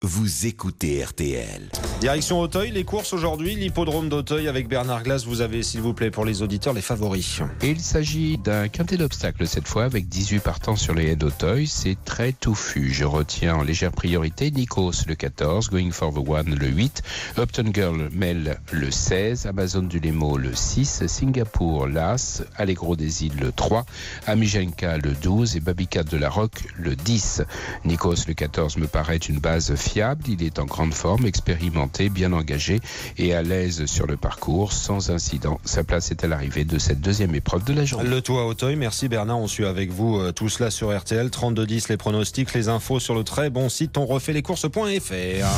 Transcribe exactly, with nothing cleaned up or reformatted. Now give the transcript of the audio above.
vous écoutez R T L. Direction Auteuil, les courses aujourd'hui, l'hippodrome d'Auteuil avec Bernard Glass. Vous avez, s'il vous plaît, pour les auditeurs, les favoris. Et il s'agit d'un quintet d'obstacles cette fois avec dix-huit partants sur les haies d'Auteuil. C'est très touffu. Je retiens en légère priorité Nikos le quatorze, Going for the One le huit, Upton Girl Mel le seize, Amazon du Lemo le six, Singapour l'As, Allegro des Îles le trois, Amijenka le douze et Babycat de la Roque le dix. Nikos le quatorze me paraît une base fiable. Il est en grande forme, expérimenté, bien engagé et à l'aise sur le parcours, sans incident. Sa place est à l'arrivée de cette deuxième épreuve de la journée. Le tout à Auteuil. Merci Bernard, on suit avec vous euh, tout cela sur R T L. trente-deux dix les pronostics, les infos sur le très bon site on refait les courses point F R.